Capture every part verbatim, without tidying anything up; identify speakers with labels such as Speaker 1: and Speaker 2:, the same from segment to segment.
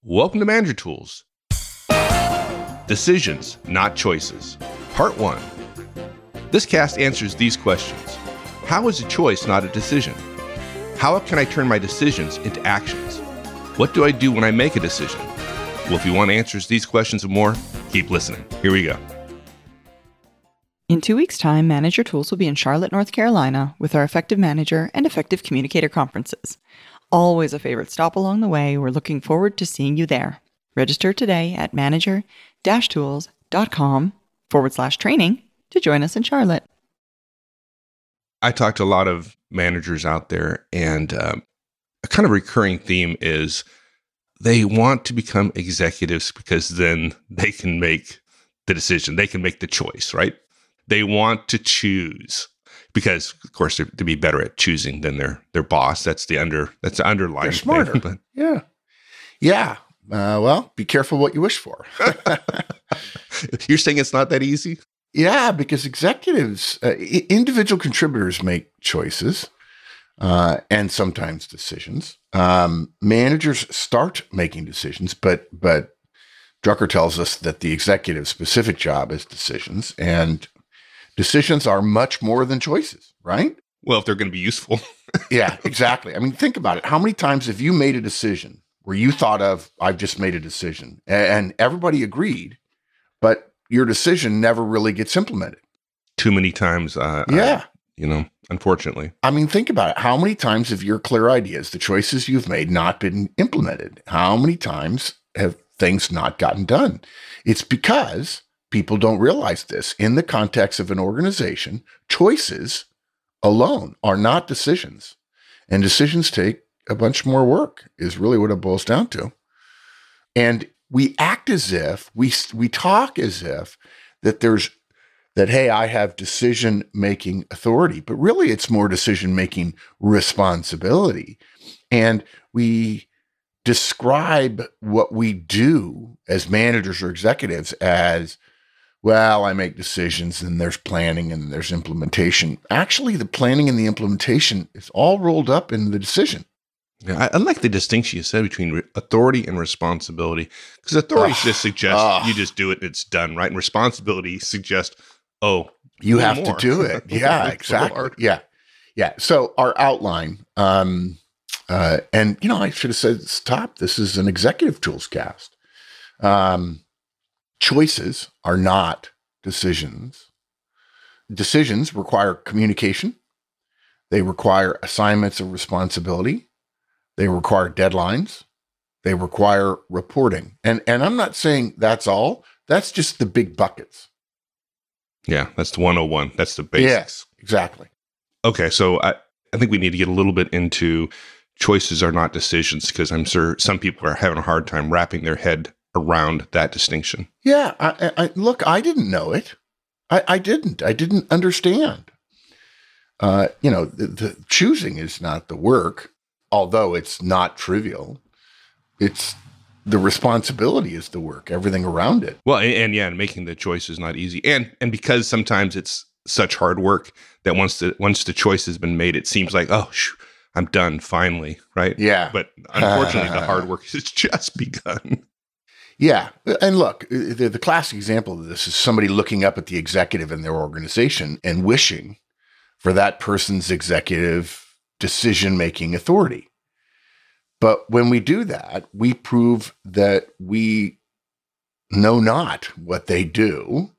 Speaker 1: Welcome to Manager Tools. Decisions, not choices. Part one. This cast answers these questions. How is a choice not a decision? How can I turn my decisions into actions? What do I do when I make a decision? Well, if you want answers to these questions and more, keep listening. Here we go.
Speaker 2: In two weeks' time, Manager Tools will be in Charlotte, North Carolina with our Effective Manager and Effective Communicator conferences. Always a favorite stop along the way. We're looking forward to seeing you there. Register today at manager-tools.com forward slash training to join us in Charlotte.
Speaker 1: I talked to a lot of managers out there, and um, a kind of recurring theme is they want to become executives because then they can make the decision. They can make the choice, right? They want to choose. Because, of course, they're to be better at choosing than their their boss. That's the under that's the underlying.
Speaker 3: They're smarter.
Speaker 1: Thing, but.
Speaker 3: Yeah, yeah. Uh, well, be careful what you wish for.
Speaker 1: You're saying it's not that easy?
Speaker 3: Yeah, because executives, uh, I- individual contributors make choices uh, and sometimes decisions. Um, managers start making decisions, but but Drucker tells us that the executive's specific job is decisions, and decisions are much more than choices, right?
Speaker 1: Well, if they're going to be useful.
Speaker 3: Yeah, exactly. I mean, think about it. How many times have you made a decision where you thought of, I've just made a decision, and everybody agreed, but your decision never really gets implemented?
Speaker 1: Too many times. Uh,
Speaker 3: Yeah.
Speaker 1: I, you know, unfortunately.
Speaker 3: I mean, think about it. How many times have your clear ideas, the choices you've made, not been implemented? How many times have things not gotten done? It's because people don't realize this. In the context of an organization, choices alone are not decisions. And decisions take a bunch more work, is really what it boils down to. And we act as if, we we talk as if that there's, that, hey, I have decision-making authority, but really it's more decision-making responsibility. And we describe what we do as managers or executives as, well, I make decisions and there's planning and there's implementation. Actually, the planning and the implementation is all rolled up in the decision.
Speaker 1: Yeah, I, I like the distinction you said between re- authority and responsibility, because authority
Speaker 3: Ugh.
Speaker 1: just suggests
Speaker 3: Ugh.
Speaker 1: you just do it and it's done, right? And responsibility suggests, oh,
Speaker 3: You
Speaker 1: a
Speaker 3: have
Speaker 1: little
Speaker 3: to
Speaker 1: more.
Speaker 3: do it. Yeah,
Speaker 1: It's a little
Speaker 3: exactly.
Speaker 1: hard.
Speaker 3: Yeah. Yeah. So our outline, um, uh, and, you know, I should have said, stop, this is an executive tools cast. Um, choices are not decisions. Decisions require communication. They require assignments of responsibility. They require deadlines. They require reporting. And, and I'm not saying that's all. That's just the big buckets.
Speaker 1: Yeah, that's the one oh one. That's the basics.
Speaker 3: Yes, exactly.
Speaker 1: Okay, so I, I think we need to get a little bit into choices are not decisions, because I'm sure some people are having a hard time wrapping their head around that distinction.
Speaker 3: Yeah. I, I, look, I didn't know it. I, I didn't. I didn't understand. Uh, you know, the, the choosing is not the work, although it's not trivial. It's the responsibility is the work, everything around it.
Speaker 1: Well, and, and yeah, and making the choice is not easy. And and because sometimes it's such hard work that once the once the choice has been made, it seems like, oh, shoo, I'm done finally, right?
Speaker 3: Yeah.
Speaker 1: But unfortunately, the hard work has just begun.
Speaker 3: Yeah. And look, the, the classic example of this is somebody looking up at the executive in their organization and wishing for that person's executive decision-making authority. But when we do that, we prove that we know not what they do,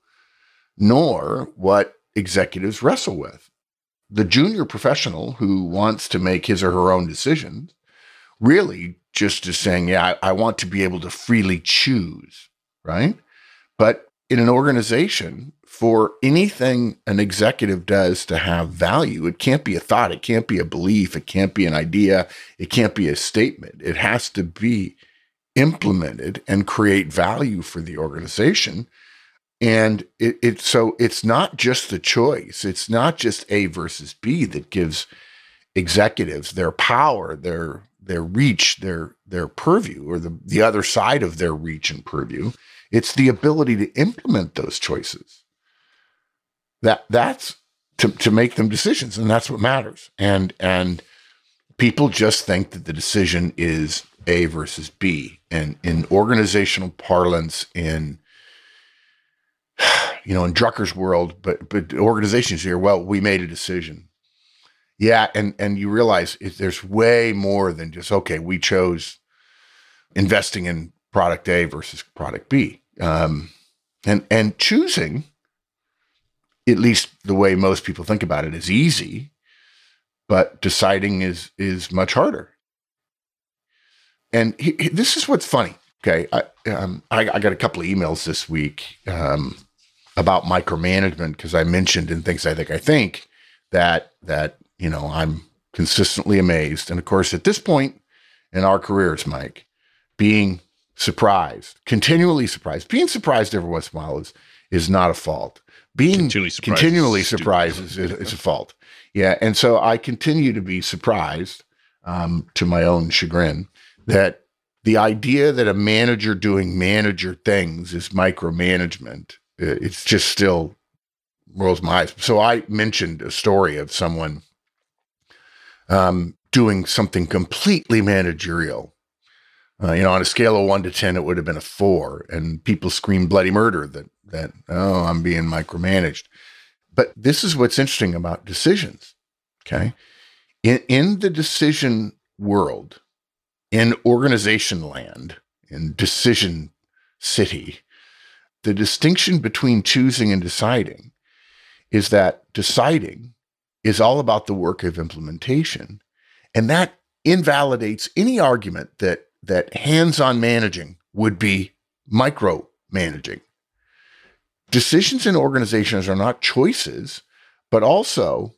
Speaker 3: nor what executives wrestle with. The junior professional who wants to make his or her own decisions really just is saying, yeah, I, I want to be able to freely choose, right? But in an organization, for anything an executive does to have value, it can't be a thought, it can't be a belief, it can't be an idea, it can't be a statement. It has to be implemented and create value for the organization. And it, it so it's not just the choice, it's not just A versus B that gives executives their power, their their reach, their their purview, or the, the other side of their reach and purview. It's the ability to implement those choices. That that's to, to make them decisions, and that's what matters. And and people just think that the decision is A versus B. And in organizational parlance, in you know, in Drucker's world, but but organizations here, well, we made a decision. Yeah, and and you realize it, there's way more than just, okay, we chose investing in product A versus product B. Um, and and choosing, at least the way most people think about it, is easy, but deciding is is much harder. And he, he, this is what's funny. Okay, I, um, I I got a couple of emails this week um, about micromanagement, because I mentioned in Things I Think I Think that that you know I'm consistently amazed, and of course at this point in our careers, Mike, being surprised, continually surprised, being surprised every once in a while is is not a fault. Being continually surprised, continually surprised is, is, is a fault. Yeah, and so I continue to be surprised, um, to my own chagrin, that the idea that a manager doing manager things is micromanagement, it's just still rolls my eyes. So I mentioned a story of someone um, doing something completely managerial. Uh, you know, on a scale of one to ten, it would have been a four, and people scream bloody murder that that oh, I'm being micromanaged. But this is what's interesting about decisions. Okay, in in the decision world, in organization land, in decision city, the distinction between choosing and deciding is that deciding is all about the work of implementation, and that invalidates any argument that that hands-on managing would be micromanaging. Decisions in organizations are not choices, but also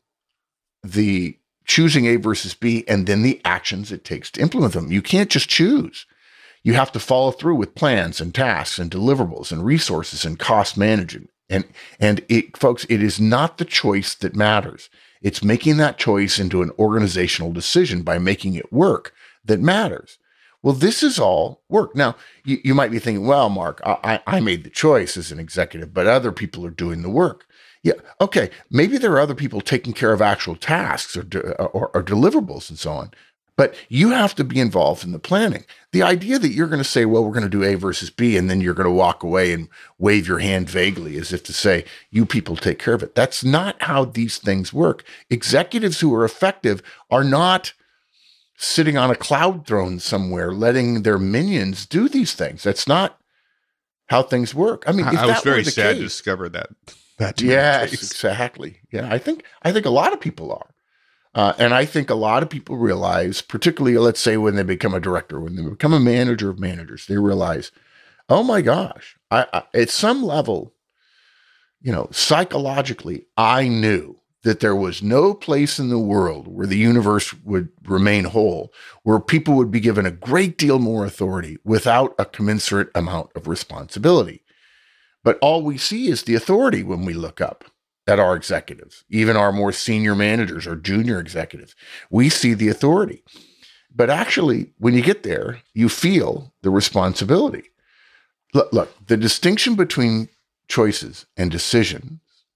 Speaker 3: the choosing A versus B and then the actions it takes to implement them. You can't just choose. You have to follow through with plans and tasks and deliverables and resources and cost management. And, and it, folks, it is not the choice that matters. It's making that choice into an organizational decision by making it work that matters. Well, this is all work. Now, you, you might be thinking, well, Mark, I, I made the choice as an executive, but other people are doing the work. Yeah, okay, maybe there are other people taking care of actual tasks or, or, or deliverables and so on, but you have to be involved in the planning. The idea that you're going to say, well, we're going to do A versus B, and then you're going to walk away and wave your hand vaguely as if to say, you people take care of it. That's not how these things work. Executives who are effective are not sitting on a cloud throne somewhere, letting their minions do these things. That's not how things work. I mean, if
Speaker 1: I was
Speaker 3: that
Speaker 1: very
Speaker 3: were the
Speaker 1: sad
Speaker 3: case,
Speaker 1: to discover that. that
Speaker 3: yes, exactly. Yeah, I think I think a lot of people are, uh, and I think a lot of people realize, particularly, let's say, when they become a director, when they become a manager of managers, they realize, oh my gosh, I, I at some level, you know, psychologically, I knew that there was no place in the world where the universe would remain whole, where people would be given a great deal more authority without a commensurate amount of responsibility. But all we see is the authority when we look up at our executives, even our more senior managers or junior executives. We see the authority. But actually, when you get there, you feel the responsibility. Look, look, the distinction between choices and decisions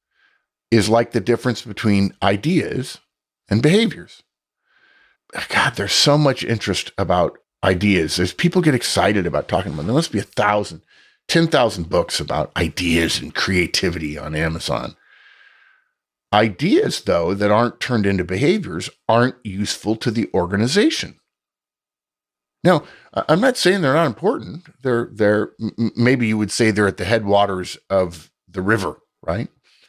Speaker 3: is like the difference between ideas and behaviors. God, there's so much interest about ideas. There's people get excited about talking about them. There must be a thousand, ten thousand books about ideas and creativity on Amazon. Ideas, though, that aren't turned into behaviors aren't useful to the organization. Now, I'm not saying they're not important. They're, they're, maybe you would say they're at the headwaters of the river, right?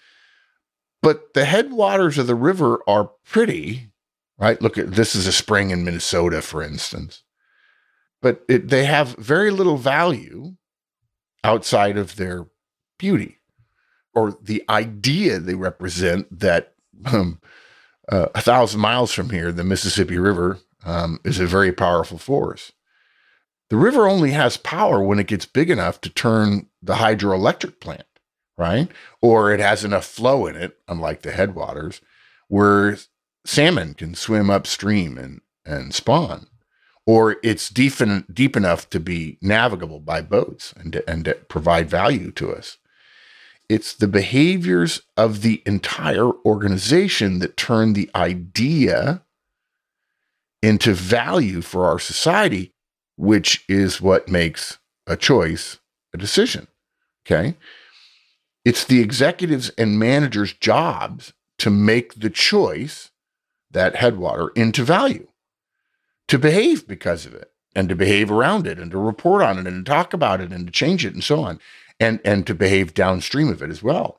Speaker 3: But the headwaters of the river are pretty, right? Look, at this is a spring in Minnesota, for instance. But it, they have very little value outside of their beauty or the idea they represent that um, uh, a thousand miles from here, the Mississippi River um, is a very powerful force. The river only has power when it gets big enough to turn the hydroelectric plant, right? Or it has enough flow in it, unlike the headwaters, where salmon can swim upstream and, and spawn. Or it's deep, en- deep enough to be navigable by boats and to, and to provide value to us. It's the behaviors of the entire organization that turn the idea into value for our society. which is what makes a choice a decision. Okay. It's the executives and managers' jobs to make the choice, that headwater, into value, to behave because of it, and to behave around it, and to report on it, and to talk about it, and to change it, and so on, and, and to behave downstream of it as well.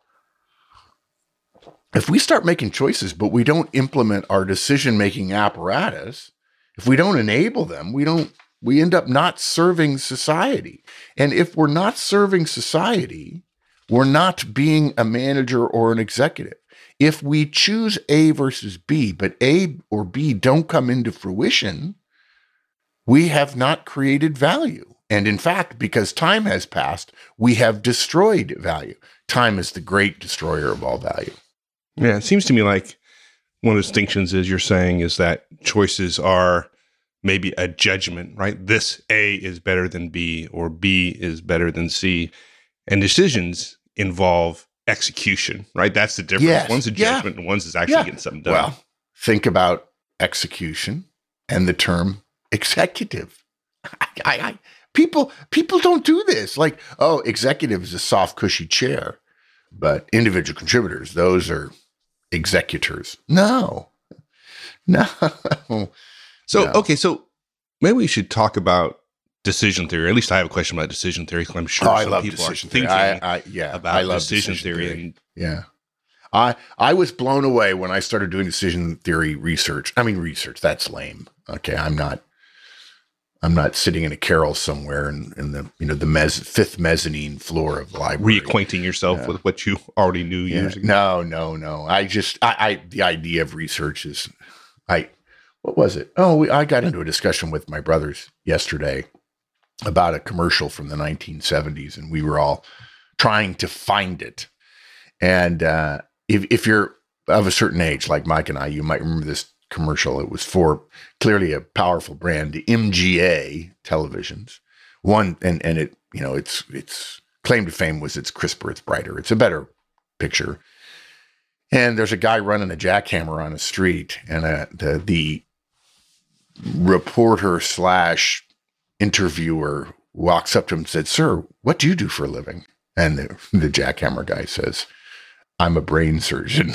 Speaker 3: If we start making choices, but we don't implement our decision-making apparatus, if we don't enable them, we don't, we end up not serving society. And if we're not serving society, we're not being a manager or an executive. If we choose A versus B, but A or B don't come into fruition, we have not created value. And in fact, because time has passed, we have destroyed value. Time is the great destroyer of all value.
Speaker 1: Yeah, it seems to me like one of the distinctions is you're saying is that choices are maybe a judgment, right? This A is better than B, or B is better than C. And decisions involve execution, right? That's the difference.
Speaker 3: Yes.
Speaker 1: One's a judgment
Speaker 3: Yeah.
Speaker 1: and one's is actually
Speaker 3: Yeah.
Speaker 1: getting something done.
Speaker 3: Well, think about execution and the term executive. I, I, I, people, people don't do this. Like, oh, executive is a soft, cushy chair, but individual contributors, those are executors. No, no.
Speaker 1: So,
Speaker 3: No.
Speaker 1: okay, so maybe we should talk about decision theory. At least I have a question about decision theory, because I'm sure
Speaker 3: Oh, I
Speaker 1: some
Speaker 3: love
Speaker 1: people
Speaker 3: decision
Speaker 1: are
Speaker 3: theory.
Speaker 1: thinking
Speaker 3: I, I, yeah,
Speaker 1: about
Speaker 3: I love
Speaker 1: decision,
Speaker 3: decision
Speaker 1: theory.
Speaker 3: theory.
Speaker 1: And
Speaker 3: Yeah. I I was blown away when I started doing decision theory research. I mean, research, that's lame. Okay. I'm not, I'm not sitting in a carrel somewhere in, in the, you know, the mez, fifth mezzanine floor of the library.
Speaker 1: reacquainting yourself
Speaker 3: Yeah.
Speaker 1: with what you already knew
Speaker 3: Yeah.
Speaker 1: years ago.
Speaker 3: No, no, no. I just, I, I, the idea of research is, I, what was it? Oh, we, I got into a discussion with my brothers yesterday about a commercial from the nineteen seventies, and we were all trying to find it. And uh, if if you're of a certain age, like Mike and I, you might remember this commercial. It was for clearly a powerful brand, the M G A televisions. One, and and it, you know, its its claim to fame was it's crisper, it's brighter, it's a better picture. And there's a guy running a jackhammer on a street, and uh, the the reporter slash interviewer walks up to him and said, "Sir, what do you do for a living?" And the, the jackhammer guy says, "I'm a brain surgeon."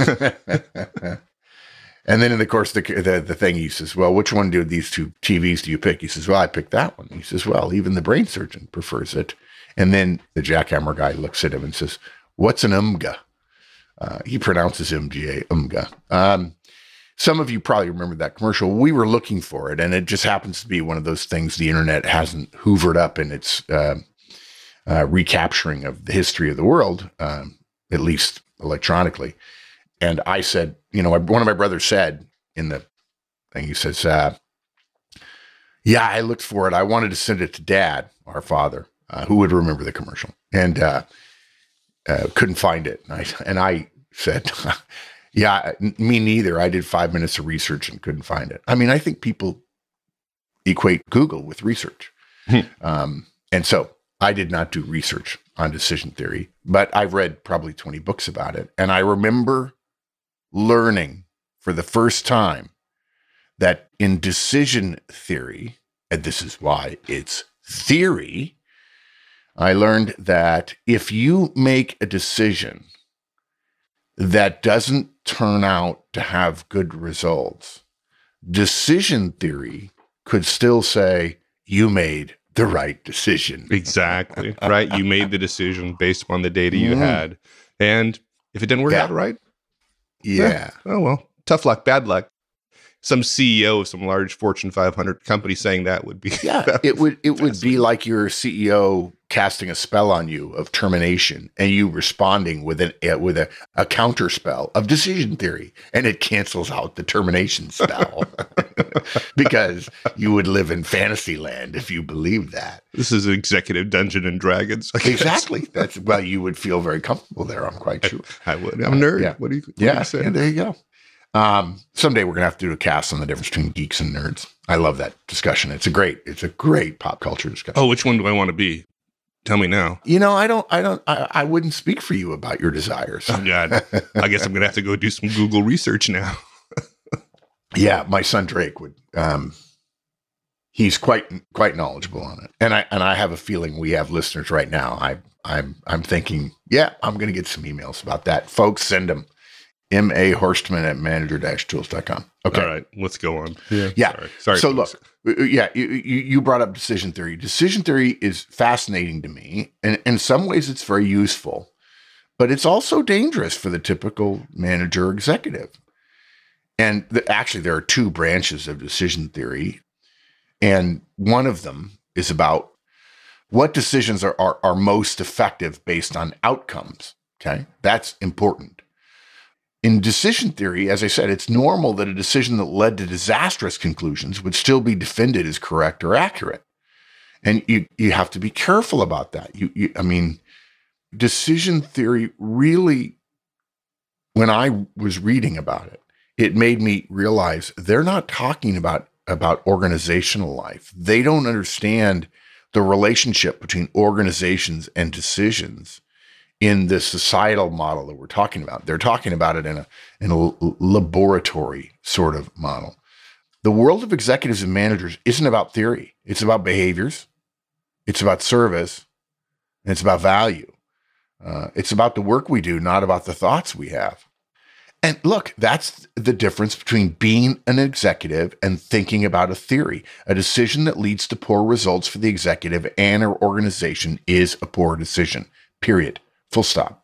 Speaker 3: And then in the course of the, the, the thing, he says, "Well, which one do these two T Vs do you pick?" He says, "Well, I picked that one." He says, "Well, even the brain surgeon prefers it." And then the jackhammer guy looks at him and says, "What's an U M G A?" Uh, he pronounces M G A, U M G A. Um, some of you probably remember that commercial. We were looking for it, and it just happens to be one of those things the internet hasn't hoovered up in its uh, uh, recapturing of the history of the world, um, at least electronically. And I said, you know, one of my brothers said in the thing, he says, uh, "Yeah, I looked for it. I wanted to send it to Dad, our father, uh, who would remember the commercial, and uh, uh, couldn't find it." And I, and I said, "Yeah, me neither. I did five minutes of research and couldn't find it." I mean, I think people equate Google with research. um, and so I did not do research on decision theory, but I've read probably twenty books about it. And I remember learning for the first time that in decision theory, and this is why it's theory, I learned that if you make a decision that doesn't turn out to have good results, decision theory could still say you made the right decision.
Speaker 1: Exactly. Right. You made the decision based upon the data you
Speaker 3: Mm.
Speaker 1: had. And if it didn't work
Speaker 3: Yeah.
Speaker 1: out right,
Speaker 3: Yeah.
Speaker 1: oh, well, tough luck, bad luck. Some C E O of some large Fortune five hundred company saying that would be.
Speaker 3: Yeah, it would it would be like your C E O casting a spell on you of termination, and you responding with an uh, with a, a counter spell of decision theory, and it cancels out the termination spell because you would live in fantasy land if you believed that.
Speaker 1: This is executive Dungeon and Dragons. I guess.
Speaker 3: Exactly. That's well, you would feel very comfortable there. I'm quite sure.
Speaker 1: I would. I'm a nerd.
Speaker 3: Yeah.
Speaker 1: What do you? What
Speaker 3: Yeah,
Speaker 1: do you say?
Speaker 3: yeah, there you go. Um, someday we're gonna have to do a cast on the difference between geeks and nerds. I love that discussion. It's a great, it's a great pop culture discussion.
Speaker 1: Oh, which one do I want to be? Tell me now.
Speaker 3: You know, I don't, I don't, I, I wouldn't speak for you about your desires.
Speaker 1: Oh God, I guess I'm gonna have to go do some Google research now.
Speaker 3: Yeah, my son Drake would. Um, he's quite quite knowledgeable on it. And I and I have a feeling we have listeners right now. I I'm I'm thinking, yeah, I'm going to get some emails about that. Folks, send them. M A Horstman at manager dash tools dot com. Okay.
Speaker 1: All right, let's go on. Yeah.
Speaker 3: Yeah.
Speaker 1: Sorry. Sorry
Speaker 3: so
Speaker 1: folks.
Speaker 3: look, yeah, you, you brought up decision theory. Decision theory is fascinating to me. And in some ways it's very useful, but it's also dangerous for the typical manager or executive. And the, actually there are two branches of decision theory. And one of them is about what decisions are, are, are most effective based on outcomes. Okay. That's important. In decision theory, as I said, it's normal that a decision that led to disastrous conclusions would still be defended as correct or accurate. And you, you have to be careful about that. You, you, I mean, decision theory really, when I was reading about it, it made me realize they're not talking about, about organizational life. They don't understand the relationship between organizations and decisions in the societal model that we're talking about. They're talking about it in a, in a laboratory sort of model. The world of executives and managers isn't about theory. It's about behaviors. It's about service. And it's about value. Uh, it's about the work we do, not about the thoughts we have. And look, that's the difference between being an executive and thinking about a theory. A decision that leads to poor results for the executive and or organization is a poor decision, period. Full stop.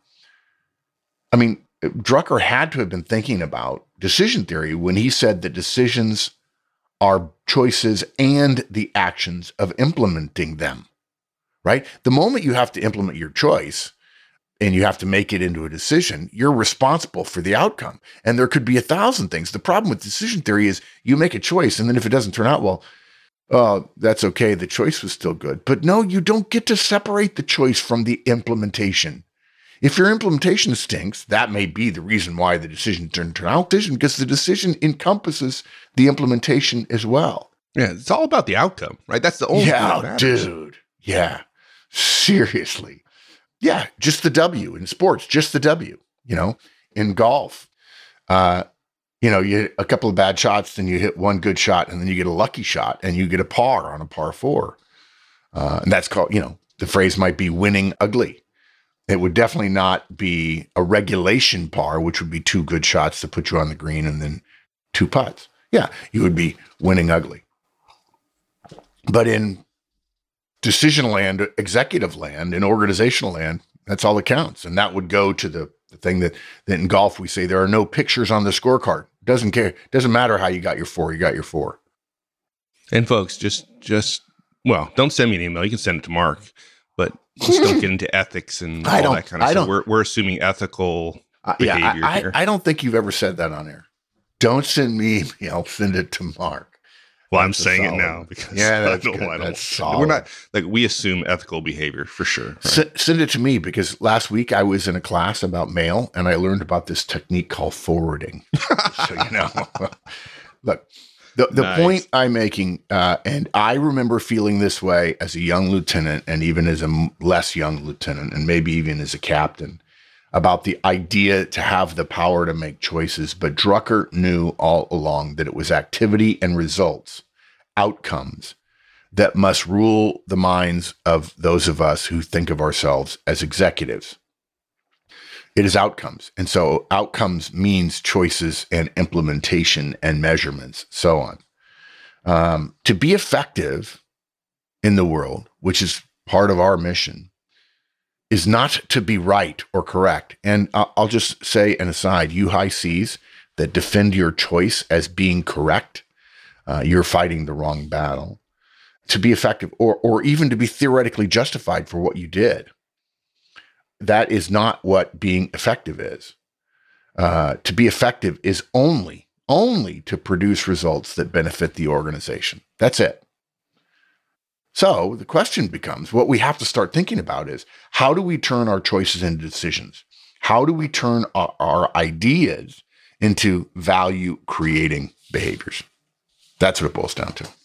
Speaker 3: I mean, Drucker had to have been thinking about decision theory when he said that decisions are choices and the actions of implementing them, right? The moment you have to implement your choice and you have to make it into a decision, you're responsible for the outcome. And there could be a thousand things. The problem with decision theory is you make a choice, and then if it doesn't turn out well, oh, that's okay. The choice was still good. But no, you don't get to separate the choice from the implementation. If your implementation stinks, that may be the reason why the decision didn't turn out decision, because the decision encompasses the implementation as well.
Speaker 1: Yeah, it's all about the outcome, right? That's the only thing that
Speaker 3: Yeah,
Speaker 1: matters.
Speaker 3: dude. Yeah, seriously. Yeah, just the W in sports, just the W. You know, in golf, uh, you know, you hit a couple of bad shots, then you hit one good shot, and then you get a lucky shot, and you get a par on a par four. Uh, and that's called, you know, the phrase might be winning ugly. It would definitely not be a regulation par, which would be two good shots to put you on the green and then two putts. Yeah, you would be winning ugly. But in decision land, executive land, and organizational land, that's all that counts. And that would go to the, the thing that, that in golf we say there are no pictures on the scorecard. Doesn't care. Doesn't matter how you got your four. You got your four.
Speaker 1: And folks, just, just, well, don't send me an email. You can send it to Mark, but just don't get into ethics and
Speaker 3: I
Speaker 1: all
Speaker 3: don't-
Speaker 1: that kind of
Speaker 3: I
Speaker 1: stuff.
Speaker 3: don't-
Speaker 1: We're, we're assuming ethical
Speaker 3: Uh, yeah,
Speaker 1: behavior
Speaker 3: I,
Speaker 1: here.
Speaker 3: I, I don't think you've ever said that on air. Don't send me email. Send it to Mark.
Speaker 1: well, I'm
Speaker 3: that's a
Speaker 1: saying it
Speaker 3: solid
Speaker 1: now
Speaker 3: one.
Speaker 1: because
Speaker 3: Yeah,
Speaker 1: I
Speaker 3: that's
Speaker 1: don't,
Speaker 3: good.
Speaker 1: I don't,
Speaker 3: That's
Speaker 1: we're
Speaker 3: solid.
Speaker 1: not like we assume ethical behavior for sure. Right?
Speaker 3: S- send it to me, because last week I was in a class about mail and I learned about this technique called forwarding. So, you know, look, the, the
Speaker 1: Nice.
Speaker 3: point I'm making, uh, and I remember feeling this way as a young lieutenant and even as a m- less young lieutenant and maybe even as a captain, about the idea to have the power to make choices. But Drucker knew all along that it was activity and results, outcomes, that must rule the minds of those of us who think of ourselves as executives. It is outcomes. And so outcomes means choices and implementation and measurements, so on. Um, to be effective in the world, which is part of our mission, is not to be right or correct. And I'll I'll just say an aside, you high C's that defend your choice as being correct, uh, you're fighting the wrong battle. To be effective, or or even to be theoretically justified for what you did, that is not what being effective is. Uh, to be effective is only, only to produce results that benefit the organization. That's it. So the question becomes, what we have to start thinking about is, how do we turn our choices into decisions? How do we turn our, our ideas into value-creating behaviors? That's what it boils down to.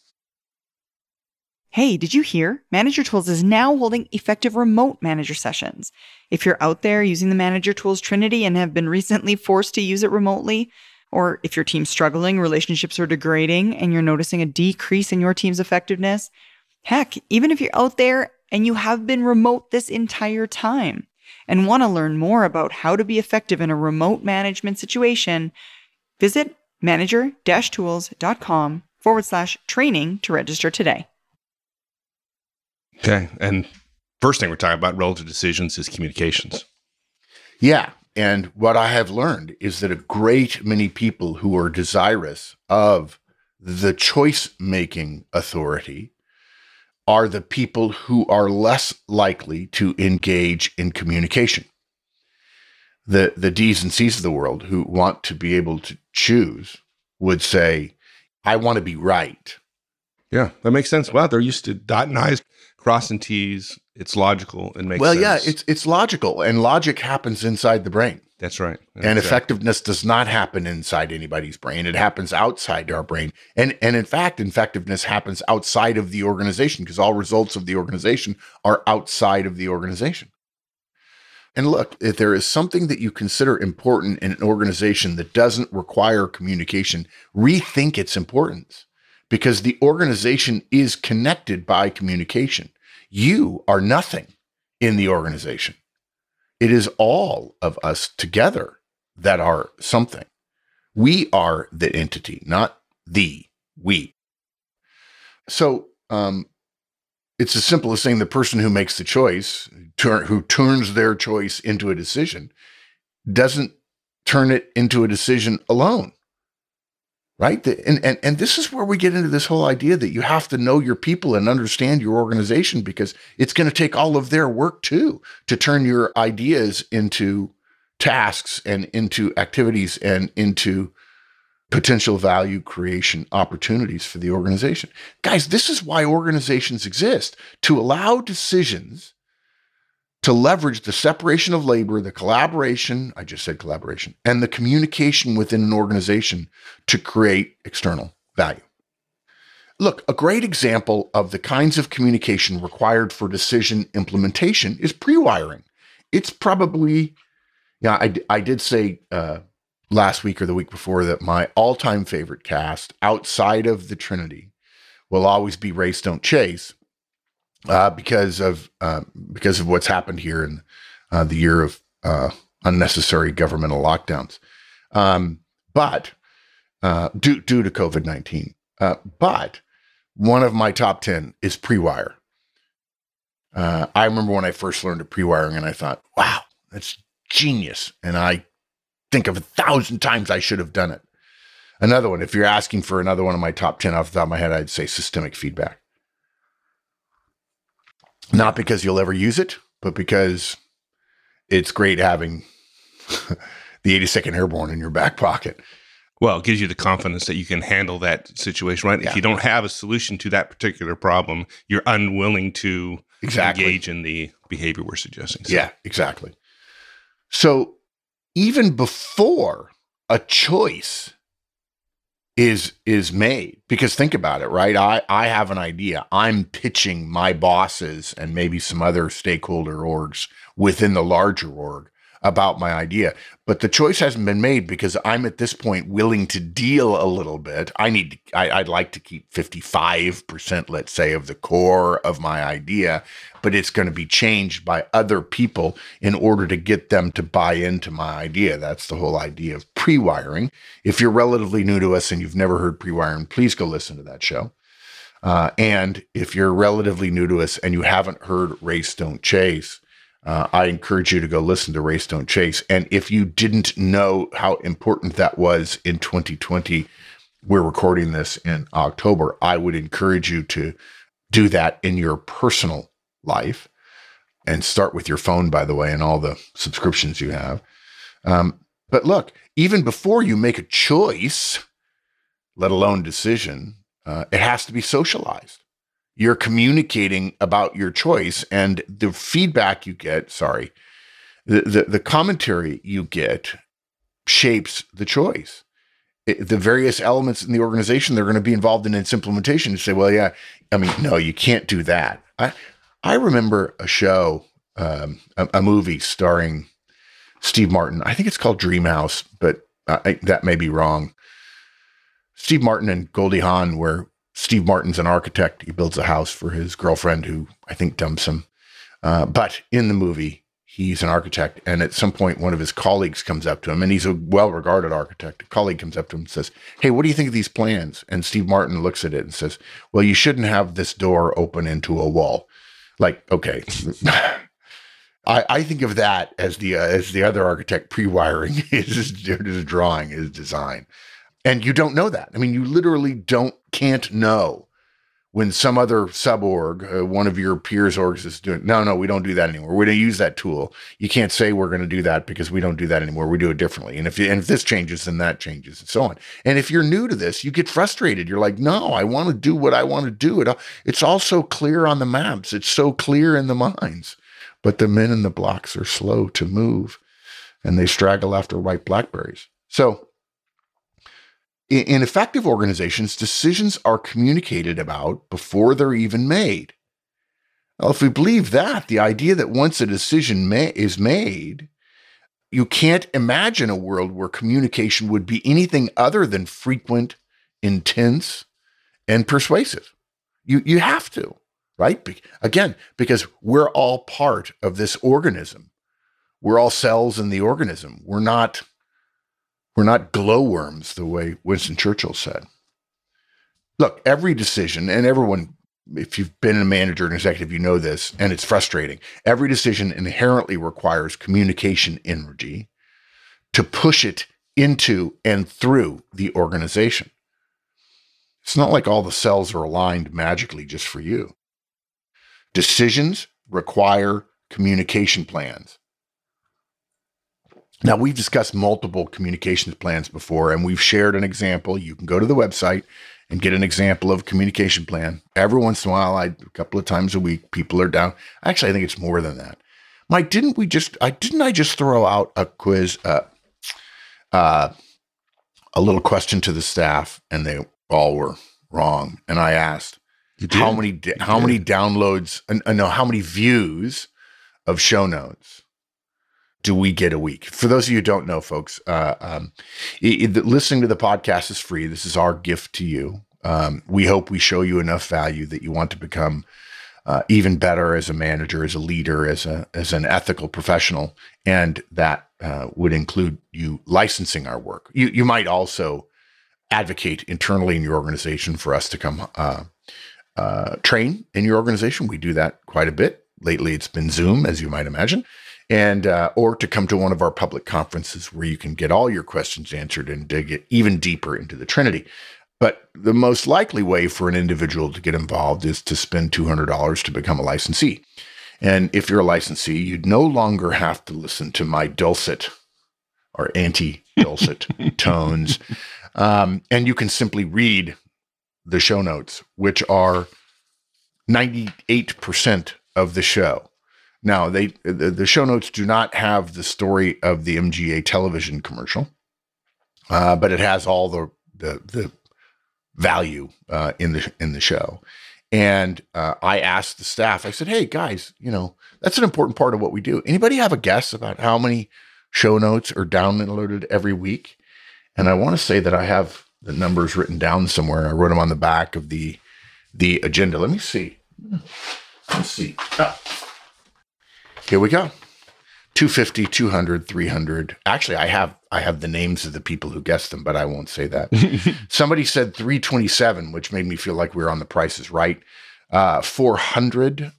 Speaker 2: Hey, did you hear? Manager Tools is now holding effective remote manager sessions. If you're out there using the Manager Tools Trinity and have been recently forced to use it remotely, Or if your team's struggling, relationships are degrading, and you're noticing a decrease in your team's effectiveness, heck, even if you're out there and you have been remote this entire time and want to learn more about how to be effective in a remote management situation, visit manager-tools.com forward slash training to register today.
Speaker 1: Okay. And first thing we're talking about relative decisions is communications.
Speaker 3: Yeah. And what I have learned is that a great many people who are desirous of the choice-making authority are the people who are less likely to engage in communication. The, the D's and C's of the world who want to be able to choose would say, I want to be right.
Speaker 1: Yeah, that makes sense. Well, they're used to dotting I's, crossing T's. It's logical and makes
Speaker 3: well,
Speaker 1: sense.
Speaker 3: Well, yeah, it's it's logical, and logic happens inside the brain.
Speaker 1: That's right. That's
Speaker 3: and
Speaker 1: exactly.
Speaker 3: effectiveness does not happen inside anybody's brain. It happens outside our brain. And, and in fact, effectiveness happens outside of the organization because all results of the organization are outside of the organization. And look, if there is something that you consider important in an organization that doesn't require communication, rethink its importance because the organization is connected by communication. You are nothing in the organization. It is all of us together that are something. We are the entity, not the we. So um, it's as simple as saying the person who makes the choice, tur- who turns their choice into a decision, doesn't turn it into a decision alone. Right? The, and, and, and this is where we get into this whole idea that you have to know your people and understand your organization because it's going to take all of their work too to turn your ideas into tasks and into activities and into potential value creation opportunities for the organization. Guys, this is why organizations exist, to allow decisions to leverage the separation of labor, the collaboration, I just said collaboration, and the communication within an organization to create external value. Look, a great example of the kinds of communication required for decision implementation is pre-wiring. It's probably, yeah, I, I did say uh, last week or the week before that my all-time favorite cast outside of the Trinity will always be Race Don't Chase. Uh, because of uh, because of what's happened here in uh, the year of uh, unnecessary governmental lockdowns, um, but uh, due due to COVID nineteen. Uh, but one of my top ten is pre-wire. Uh, I remember when I first learned of pre-wiring, and I thought, "Wow, that's genius!" And I think of a thousand times I should have done it. Another one, if you're asking for another one of my top ten off the top of my head, I'd say systemic feedback. Not because you'll ever use it, but because it's great having the eighty-second Airborne in your back pocket.
Speaker 1: Well, it gives you the confidence that you can handle that situation, right?
Speaker 3: Yeah.
Speaker 1: If you don't have a solution to that particular problem, you're unwilling to
Speaker 3: exactly.
Speaker 1: engage in the behavior we're suggesting. So.
Speaker 3: Yeah, exactly. So even before a choice is is made, because think about it, right? I, I have an idea. I'm pitching my bosses and maybe some other stakeholder orgs within the larger org about my idea. But the choice hasn't been made because I'm at this point willing to deal a little bit. I need, to, I, I'd like to keep fifty-five percent, let's say, of the core of my idea, but it's going to be changed by other people in order to get them to buy into my idea. That's the whole idea of pre-wiring. If you're relatively new to us and you've never heard pre-wiring, please go listen to that show. Uh, and if you're relatively new to us and you haven't heard Race Don't Chase, Uh, I encourage you to go listen to Race Don't Chase. And if you didn't know how important that was in twenty twenty, we're recording this in October, I would encourage you to do that in your personal life and start with your phone, by the way, and all the subscriptions you have. Um, but look, even before you make a choice, let alone decision, uh, it has to be socialized. You're communicating about your choice, and the feedback you get, sorry, the, the, the commentary you get shapes the choice. It, the various elements in the organization, they're going to be involved in its implementation. You say, well, yeah, I mean, no, you can't do that. I, I remember a show, um, a, a movie starring Steve Martin. I think it's called Dreamhouse, but uh, I, that may be wrong. Steve Martin and Goldie Hawn, where Steve Martin's an architect. He builds a house for his girlfriend who I think dumps him. Uh, but in the movie, he's an architect. And at some point, one of his colleagues comes up to him, and he's a well-regarded architect. A colleague comes up to him and says, hey, what do you think of these plans? And Steve Martin looks at it and says, well, you shouldn't have this door open into a wall. Like, okay. I, I think of that as the uh, as the other architect pre-wiring his, his drawing, his design. And you don't know that. I mean, you literally don't, can't know when some other sub-org, uh, one of your peers orgs is doing, no, no, we don't do that anymore. We don't use that tool. You can't say we're going to do that because we don't do that anymore. We do it differently. And if, and if this changes, then that changes, and so on. And if you're new to this, you get frustrated. You're like, no, I want to do what I want to do. It, it's all so clear on the maps. It's so clear in the minds. But the men in the blocks are slow to move, and they straggle after white blackberries. So, in effective organizations, decisions are communicated about before they're even made. Well, if we believe that, the idea that once a decision ma- is made, you can't imagine a world where communication would be anything other than frequent, intense, and persuasive. You, you have to, right? Be- again, because we're all part of this organism. We're all cells in the organism. We're not... We're not glowworms, the way Winston Churchill said. Look, every decision, and everyone, if you've been a manager and executive, you know this, and it's frustrating. Every decision inherently requires communication energy to push it into and through the organization. It's not like all the cells are aligned magically just for you. Decisions require communication plans. Now, we've discussed multiple communications plans before, and we've shared an example. You can go to the website and get an example of a communication plan. Every once in a while, I, a couple of times a week, people are down. Actually, I think it's more than that. Mike, didn't we just, I didn't I just throw out a quiz, uh, uh, a little question to the staff, and they all were wrong. And I asked, how many, how many downloads, uh, no, how many views of show notes do we get a week? For those of you who don't know, folks, uh, um, it, it, listening to the podcast is free. This is our gift to you. Um, we hope we show you enough value that you want to become uh, even better as a manager, as a leader, as a as an ethical professional, and that uh, would include you licensing our work. You you might also advocate internally in your organization for us to come uh, uh, train in your organization. We do that quite a bit. Lately, it's been Zoom, as you might imagine. And, uh, or to come to one of our public conferences where you can get all your questions answered and dig it even deeper into the Trinity. But the most likely way for an individual to get involved is to spend two hundred dollars to become a licensee. And if you're a licensee, you'd no longer have to listen to my dulcet or anti-dulcet tones. Um, and you can simply read the show notes, which are ninety-eight percent of the show. Now, they the, the show notes do not have the story of the M G A television commercial, uh, but it has all the the, the value uh, in the in the show. And uh, I asked the staff, I said, "Hey guys, you know that's an important part of what we do. Anybody have a guess about how many show notes are downloaded every week?" And I want to say that I have the numbers written down somewhere. I wrote them on the back of the the agenda. Let me see. Let's see. Oh. Here we go. two fifty, two hundred, three hundred. Actually, I have I have the names of the people who guessed them, but I won't say that. Somebody said three twenty-seven, which made me feel like we were on The Price is Right. Uh, four hundred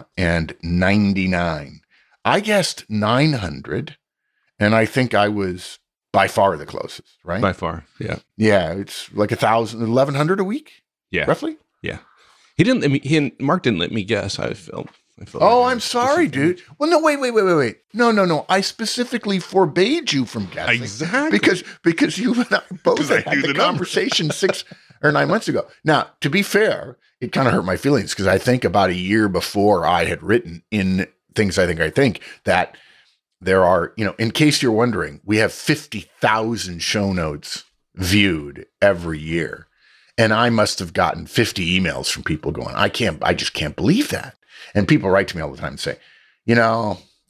Speaker 3: ninety-nine. I guessed nine hundred, and I think I was by far the closest, right?
Speaker 1: By far, yeah.
Speaker 3: Yeah, it's like a thousand, eleven hundred a week?
Speaker 1: Yeah.
Speaker 3: Roughly?
Speaker 1: Yeah. He didn't let me, he and Mark didn't let me guess. I felt.
Speaker 3: Oh, like I'm sorry, dude. Well, no, wait, wait, wait, wait, wait. No, no, no. I specifically forbade you from guessing.
Speaker 1: Exactly.
Speaker 3: Because because you and I both had
Speaker 1: I
Speaker 3: the, the conversation six or nine months ago. Now, to be fair, it kind of hurt my feelings because I think about a year before I had written in Things I Think I Think that there are, you know, in case you're wondering, we have fifty thousand show notes viewed every year. And I must have gotten fifty emails from people going, I can't, I just can't believe that. And people write to me all the time and say, you know,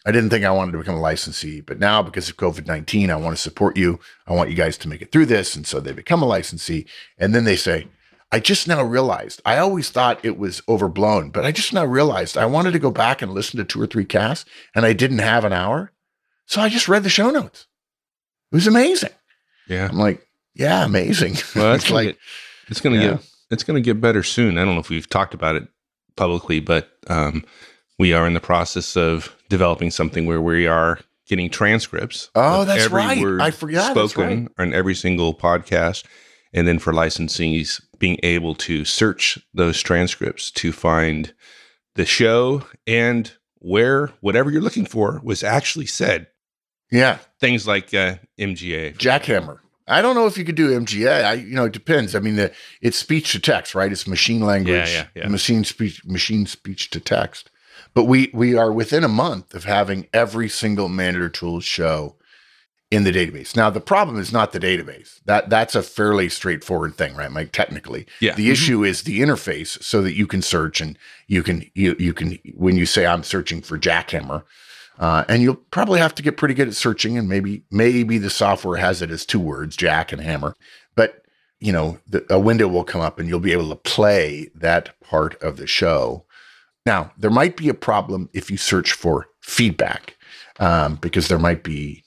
Speaker 3: I didn't think I wanted to become a licensee, but now because of COVID nineteen, I want to support you. I want you guys to make it through this. And so they become a licensee. And then they say, I just now realized, I always thought it was overblown, but I just now realized I wanted to go back and listen to two or three casts and I didn't have an hour. So I just read the show notes. It was amazing.
Speaker 1: Yeah.
Speaker 3: I'm like, yeah, amazing.
Speaker 1: Well, that's
Speaker 3: it's
Speaker 1: gonna
Speaker 3: like,
Speaker 1: get, it's going to
Speaker 3: yeah.
Speaker 1: get, it's going to get better soon. I don't know if we've talked about it publicly, but um, we are in the process of developing something where we are getting transcripts.
Speaker 3: Oh,
Speaker 1: of
Speaker 3: that's
Speaker 1: every
Speaker 3: right.
Speaker 1: word
Speaker 3: I forgot. That's
Speaker 1: spoken
Speaker 3: right.
Speaker 1: on every single podcast. And then for licensees, being able to search those transcripts to find the show and where whatever you're looking for was actually said.
Speaker 3: Yeah.
Speaker 1: Things like uh, M G A.
Speaker 3: Jackhammer. I don't know if you could do M G A. I, you know, it depends. I mean, the, it's speech to text, right? It's machine language,
Speaker 1: Yeah, yeah, yeah.
Speaker 3: machine speech, machine speech to text. But we we are within a month of having every single Manager Tools show in the database. Now, the problem is not the database. That that's a fairly straightforward thing, right, Mike? Technically,
Speaker 1: Yeah.
Speaker 3: The
Speaker 1: Mhm.
Speaker 3: issue is the interface, so that you can search and you can you you can when you say I'm searching for Jackhammer. Uh, and you'll probably have to get pretty good at searching, and maybe maybe the software has it as two words, Jack and Hammer. But you know, the, a window will come up, and you'll be able to play that part of the show. Now, there might be a problem if you search for feedback, um, because there might be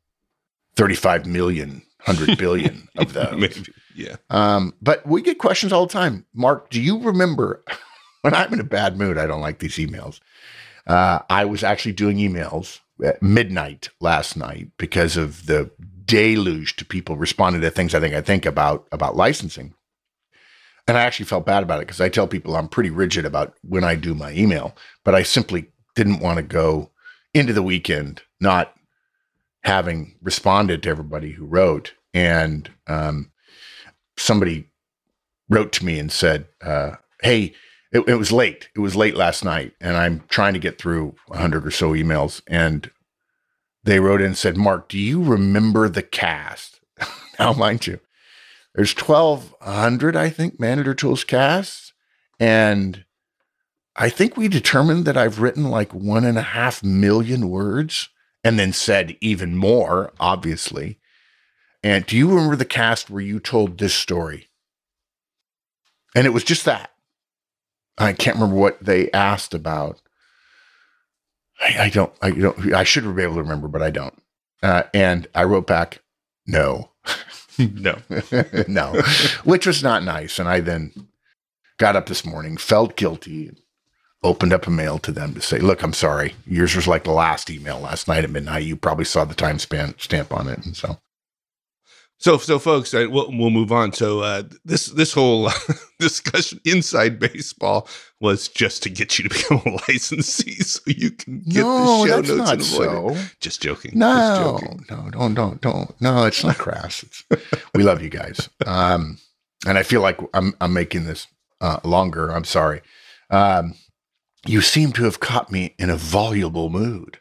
Speaker 3: thirty-five million, one hundred billion of those.
Speaker 1: Maybe. Yeah.
Speaker 3: Um, but we get questions all the time. Mark, do you remember when I'm in a bad mood? I don't like these emails. Uh, I was actually doing emails at midnight last night because of the deluge to people responding to things I think I think about about licensing. And I actually felt bad about it because I tell people I'm pretty rigid about when I do my email, but I simply didn't want to go into the weekend not having responded to everybody who wrote. And um, somebody wrote to me and said, uh, hey, It, it was late. It was late last night, and I'm trying to get through a hundred or so emails. And they wrote in and said, Mark, do you remember the cast? Now, mind you, there's twelve hundred, I think, Manager Tools casts. And I think we determined that I've written like one and a half million words and then said even more, obviously. And do you remember the cast where you told this story? And it was just that. I can't remember what they asked about. I, I don't, I don't, I should be able to remember, but I don't. Uh, and I wrote back, no,
Speaker 1: No.
Speaker 3: no, which was not nice. And I then got up this morning, felt guilty, and opened up a mail to them to say, look, I'm sorry. Yours was like the last email last night at midnight. You probably saw the time span stamp on it. And so.
Speaker 1: So, so folks, I, we'll, we'll move on. So, uh, this this whole discussion inside baseball was just to get you to become a licensee, so you can get
Speaker 3: No,
Speaker 1: the show
Speaker 3: that's
Speaker 1: notes
Speaker 3: not
Speaker 1: and avoid
Speaker 3: so.
Speaker 1: it. Just joking.
Speaker 3: No,
Speaker 1: just joking.
Speaker 3: no, don't, don't, don't. No, it's not crass. It's, we love you guys. Um, and I feel like I'm, I'm making this uh, longer. I'm sorry. Um, you seem to have caught me in a voluble mood.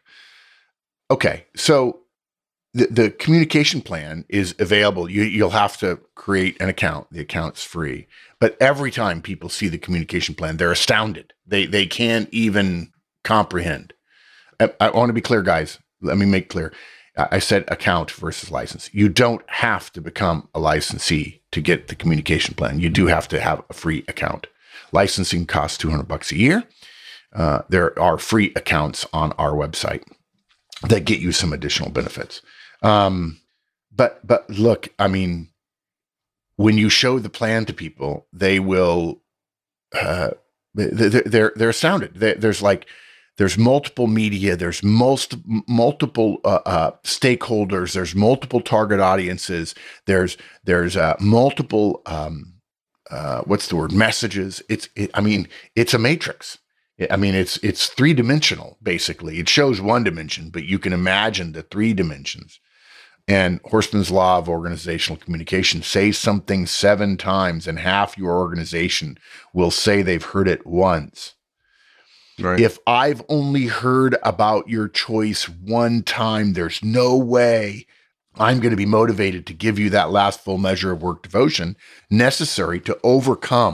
Speaker 3: Okay. So the, the communication plan is available. You, you'll have to create an account. The account's free. But every time people see the communication plan, they're astounded. They, they can't even comprehend. I, I want to be clear, guys. Let me make clear. I said account versus license. You don't have to become a licensee to get the communication plan. You do have to have a free account. Licensing costs two hundred bucks a year. Uh, there are free accounts on our website that get you some additional benefits. Um, but but look, I mean, when you show the plan to people, they will. Uh, they're they're, they're astounded. They, there's like. There's multiple media. There's most multiple uh, uh, stakeholders. There's multiple target audiences. There's there's uh, multiple um, uh, what's the word messages. It's it, I mean it's a matrix. I mean it's it's three dimensional basically. It shows one dimension, but you can imagine the three dimensions. And Horstman's law of organizational communication: say something seven times, and half your organization will say they've heard it once.
Speaker 1: Right.
Speaker 3: If I've only heard about your choice one time, there's no way I'm going to be motivated to give you that last full measure of work devotion necessary to overcome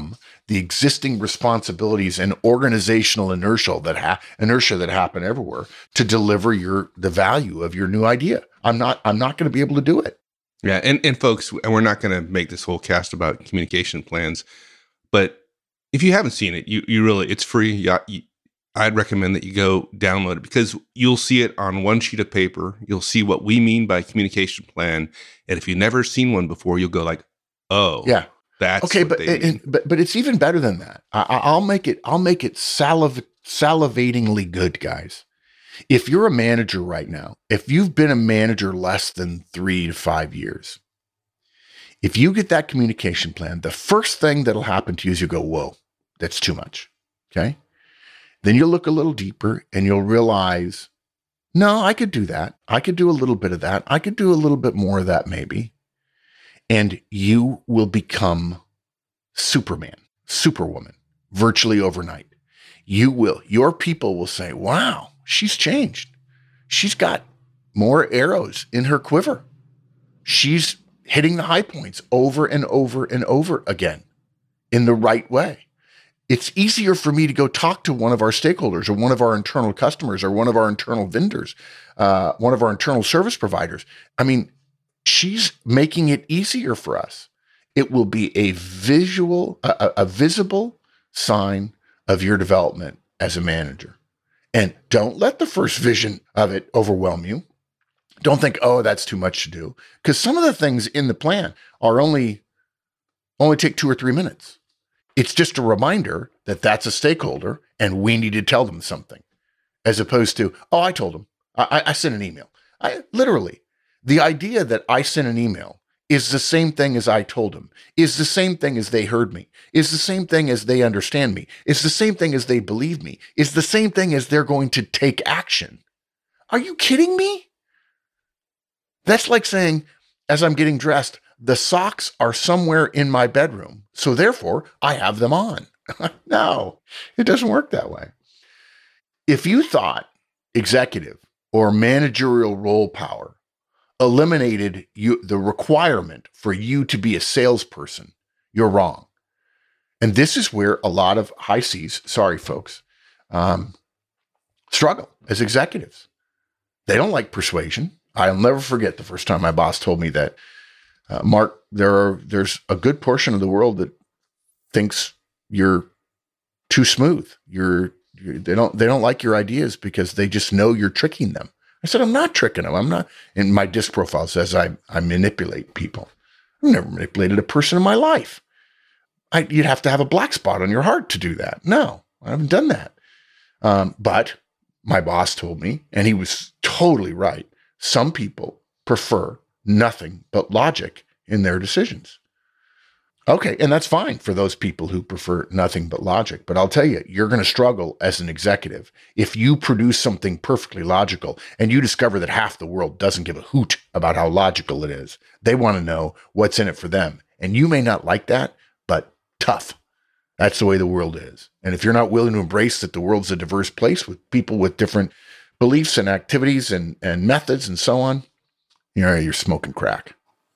Speaker 3: the existing responsibilities and organizational inertia that ha- inertia that happen everywhere to deliver your the value of your new idea. I'm not I'm not going to be able to do it.
Speaker 1: Yeah, and and folks, we're not going to make this whole cast about communication plans, but if you haven't seen it, you you really it's free. Yeah, you, I'd recommend that you go download it because you'll see it on one sheet of paper. You'll see what we mean by communication plan, and if you've never seen one before, you'll go like, "Oh,
Speaker 3: yeah,
Speaker 1: that's
Speaker 3: okay."
Speaker 1: What
Speaker 3: but
Speaker 1: they mean.
Speaker 3: and, but but it's even better than that. I, I'll make it. I'll make it saliv- salivatingly good, guys. If you're a manager right now, if you've been a manager less than three to five years, if you get that communication plan, the first thing that'll happen to you is you go, "Whoa, that's too much." Okay. Then you'll look a little deeper and you'll realize, no, I could do that. I could do a little bit of that. I could do a little bit more of that maybe. And you will become Superman, Superwoman, virtually overnight. You will, your people will say, wow, she's changed. She's got more arrows in her quiver. She's hitting the high points over and over and over again in the right way. It's easier for me to go talk to one of our stakeholders or one of our internal customers or one of our internal vendors, uh, one of our internal service providers. I mean, she's making it easier for us. It will be a visual, a, a visible sign of your development as a manager. And don't let the first vision of it overwhelm you. Don't think, oh, that's too much to do. Because some of the things in the plan are only, only take two or three minutes. It's just a reminder that that's a stakeholder and we need to tell them something, as opposed to, oh, I told them, I, I sent an email. I literally, the idea that I sent an email is the same thing as I told them, is the same thing as they heard me, is the same thing as they understand me, is the same thing as they believe me, is the same thing as they're going to take action. Are you kidding me? That's like saying, as I'm getting dressed, the socks are somewhere in my bedroom, so therefore I have them on. No, it doesn't work that way. If you thought executive or managerial role power eliminated you, the requirement for you to be a salesperson, you're wrong. And this is where a lot of high C's, sorry folks, um, struggle as executives. They don't like persuasion. I'll never forget the first time my boss told me that, Uh, Mark, there are there's a good portion of the world that thinks you're too smooth. You're, you're they don't they don't like your ideas because they just know you're tricking them. I said, I'm not tricking them. I'm not. And my DISC profile says I I manipulate people. I've never manipulated a person in my life. I, you'd have to have a black spot on your heart to do that. No, I haven't done that. Um, but my boss told me, and he was totally right. Some people prefer nothing but logic in their decisions. Okay, and that's fine for those people who prefer nothing but logic. But I'll tell you, you're going to struggle as an executive if you produce something perfectly logical and you discover that half the world doesn't give a hoot about how logical it is. They want to know what's in it for them. And you may not like that, but tough. That's the way the world is. And if you're not willing to embrace that the world's a diverse place with people with different beliefs and activities and, and methods and so on, you know, you're smoking crack.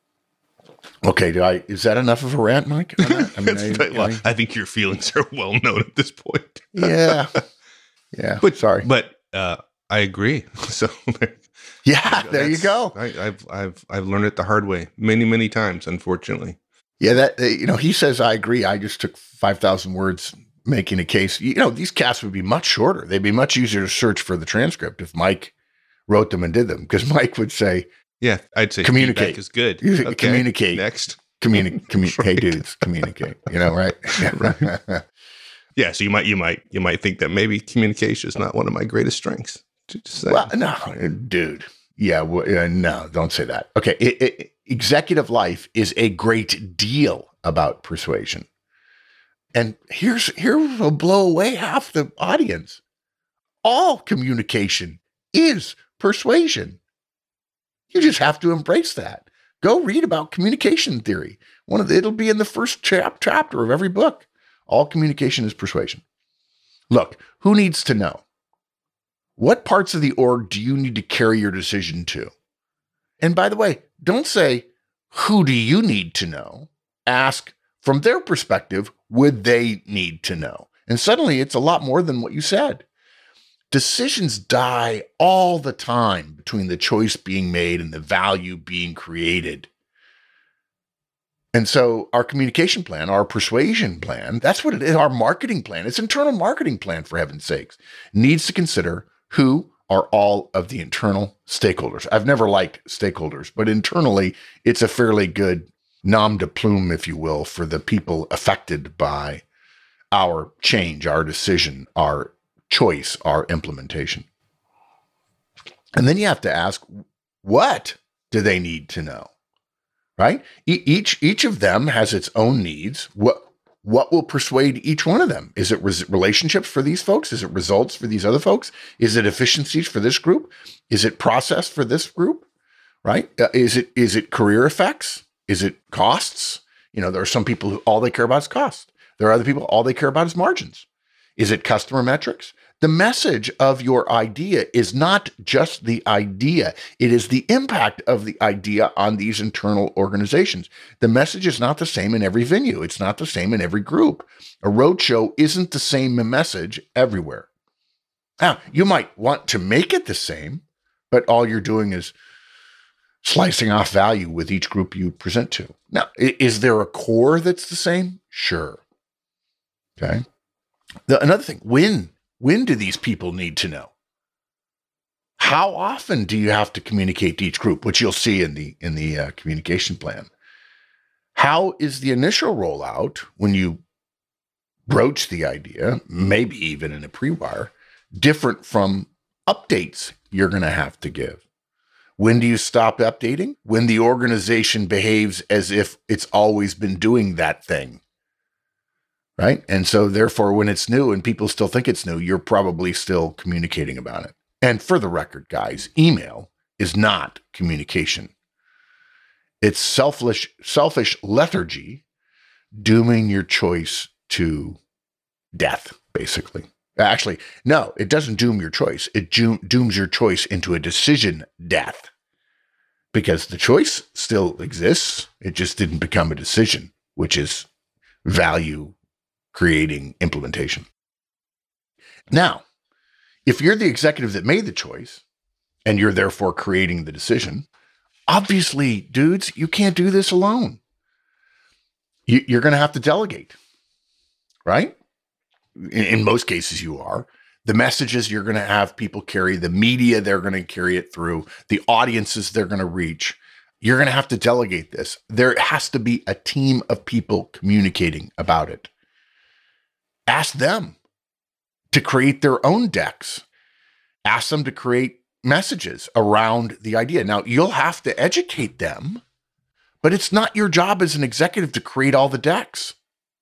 Speaker 3: Okay, do I, is that enough of a rant, Mike? I, mean, I,
Speaker 1: well,
Speaker 3: I,
Speaker 1: I think your feelings are well known at this point.
Speaker 3: yeah, yeah.
Speaker 1: But
Speaker 3: sorry,
Speaker 1: but uh, I agree. So
Speaker 3: yeah, there you go.
Speaker 1: I, I've I've I've learned it the hard way many many times, unfortunately.
Speaker 3: Yeah, that you know, he says I agree. I just took five thousand words making a case. You know, these casts would be much shorter. They'd be much easier to search for the transcript if Mike wrote them and did them, because Mike would say,
Speaker 1: yeah, I'd say
Speaker 3: communicate
Speaker 1: is good.
Speaker 3: Okay. Communicate.
Speaker 1: Next.
Speaker 3: Communicate. Commu- hey, dudes, communicate. You know, right?
Speaker 1: Right. Yeah. So you might, you might, you might think that maybe communication is not one of my greatest strengths. Just
Speaker 3: well, no, dude. Yeah. Well, uh, no, don't say that. Okay. It, it, executive life is a great deal about persuasion. And here's, here will blow away half the audience. All communication is persuasion. You just have to embrace that. Go read about communication theory. One of the, it'll be in the first chap, chapter of every book. All communication is persuasion. Look, who needs to know? What parts of the org do you need to carry your decision to? And by the way, don't say, who do you need to know? Ask, from their perspective, would they need to know? And suddenly it's a lot more than what you said. Decisions die all the time between the choice being made and the value being created. And so our communication plan, our persuasion plan, that's what it is, our marketing plan, it's internal marketing plan, for heaven's sakes, needs to consider who are all of the internal stakeholders. I've never liked stakeholders, but internally, it's a fairly good nom de plume, if you will, for the people affected by our change, our decision, our choice, our implementation. And then you have to ask, what do they need to know? Right? E- each each of them has its own needs. What what will persuade each one of them? Is it res- relationships for these folks? Is it results for these other folks? Is it efficiencies for this group? Is it process for this group? Right? Uh, is it is it career effects? Is it costs? You know, there are some people who all they care about is cost. There are other people all they care about is margins. Is it customer metrics? The message of your idea is not just the idea. It is the impact of the idea on these internal organizations. The message is not the same in every venue. It's not the same in every group. A roadshow isn't the same message everywhere. Now, you might want to make it the same, but all you're doing is slicing off value with each group you present to. Now, is there a core that's the same? Sure. Okay. The, another thing, when, when do these people need to know? How often do you have to communicate to each group, which you'll see in the, in the uh, communication plan? How is the initial rollout when you broach the idea, maybe even in a pre-wire, different from updates you're going to have to give? When do you stop updating? When the organization behaves as if it's always been doing that thing. Right? And so therefore, when it's new and people still think it's new, you're probably still communicating about it. And for the record, guys, email is not communication. It's selfish, selfish lethargy, dooming your choice to death, basically. Actually, no, it doesn't doom your choice. It do- dooms your choice into a decision death. Because the choice still exists. It just didn't become a decision, which is value creating implementation. Now, if you're the executive that made the choice and you're therefore creating the decision, obviously, dudes, you can't do this alone. You, you're going to have to delegate, right? In, in most cases, you are. The messages you're going to have people carry, the media they're going to carry it through, the audiences they're going to reach. You're going to have to delegate this. There has to be a team of people communicating about it. Ask them to create their own decks. Ask them to create messages around the idea. Now, you'll have to educate them, but it's not your job as an executive to create all the decks.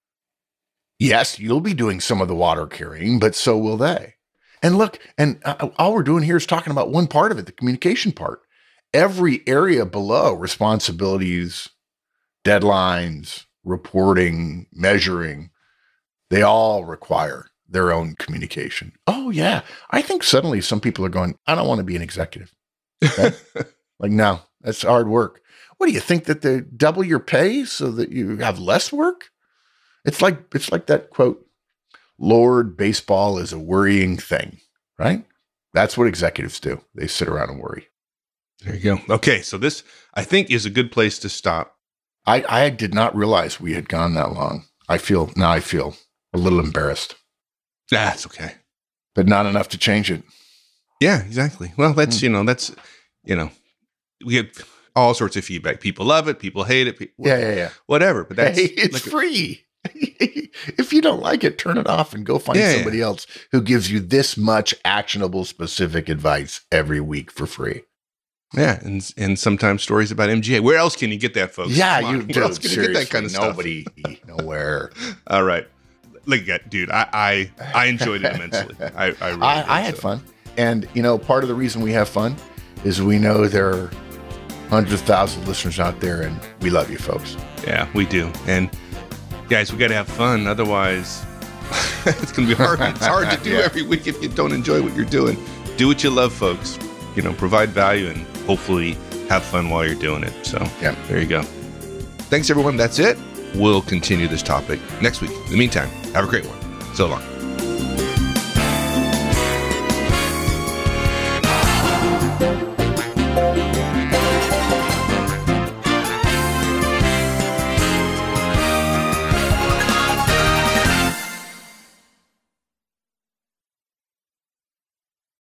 Speaker 3: Yes, you'll be doing some of the water carrying, but so will they. And look, and uh, all we're doing here is talking about one part of it, the communication part. Every area below, responsibilities, deadlines, reporting, measuring, they all require their own communication. Oh, yeah. I think suddenly some people are going, I don't want to be an executive. Okay? Like, no, that's hard work. What do you think, that they double your pay so that you have less work? It's like, it's like that quote, Lord, baseball is a worrying thing, right? That's what executives do. They sit around and worry.
Speaker 1: There you go. Okay. So this, I think, is a good place to stop.
Speaker 3: I, I did not realize we had gone that long. I feel, now I feel a little embarrassed.
Speaker 1: That's okay.
Speaker 3: But not enough to change it.
Speaker 1: Yeah, exactly. Well, that's,
Speaker 3: Mm.
Speaker 1: you know, that's, you know, we get all sorts of feedback. People love it. People hate it. People,
Speaker 3: Yeah, yeah, yeah.
Speaker 1: Whatever. But that's
Speaker 3: Hey, it's
Speaker 1: like,
Speaker 3: free. If you don't like it, turn it off and go find
Speaker 1: Yeah,
Speaker 3: somebody
Speaker 1: yeah.
Speaker 3: else who gives you this much actionable, specific advice every week for free.
Speaker 1: yeah. And, and sometimes stories about M G A. Where else can you get that, folks?
Speaker 3: Yeah,
Speaker 1: Come on.
Speaker 3: you
Speaker 1: Where
Speaker 3: do.
Speaker 1: else can you get that kind of stuff?
Speaker 3: Nobody, nowhere.
Speaker 1: All right. Look, dude, I, I, I enjoyed it immensely. I, I, really
Speaker 3: I,
Speaker 1: did,
Speaker 3: I had
Speaker 1: so.
Speaker 3: fun. And, you know, part of the reason we have fun is we know there are hundreds of thousands of listeners out there, and we love you folks.
Speaker 1: Yeah, we do. And guys, we got to have fun. Otherwise, it's going to be hard. It's hard to do
Speaker 3: Yeah.
Speaker 1: every week if you don't enjoy what you're doing. Do what you love, folks. You know, provide value and hopefully have fun while you're doing it. So
Speaker 3: Yeah.
Speaker 1: there you go. Thanks, everyone. That's it. we'll continue this topic next week. In the meantime, have a great one. So long.